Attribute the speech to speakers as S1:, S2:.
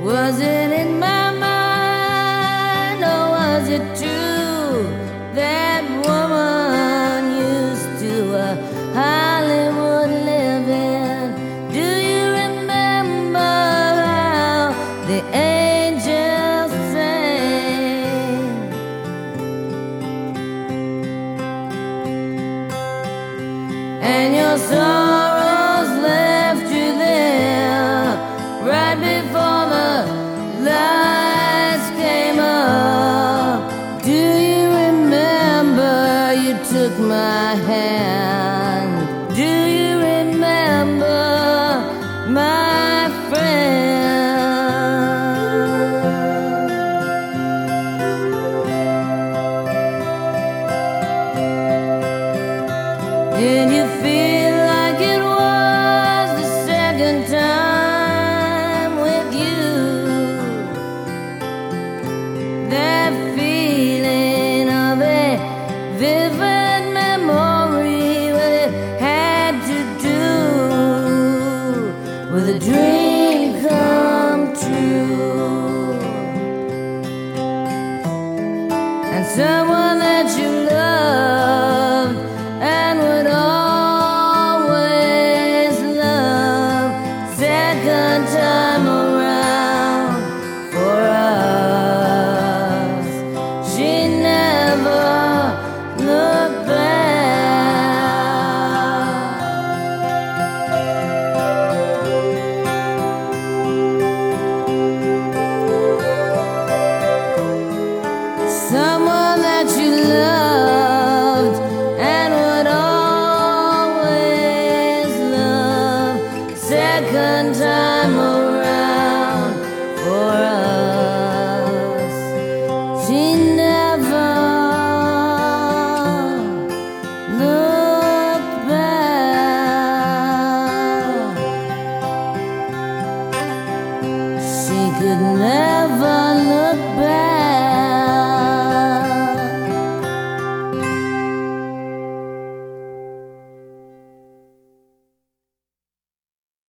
S1: Was it in my mind or was it true? That woman used to Hollywood living. Do you remember how the angels sang? And your sorrows left you there right before the lights came up. Do you remember you took my hand? Do you remember, my friend? Did you feel like it was the second time with you? That feeling of a vivid memory, what it had to do with a dream come true, and someone that you loved and would always love, second time around for us. She never looked back. Someone that you loved and would always love, second time around for us. She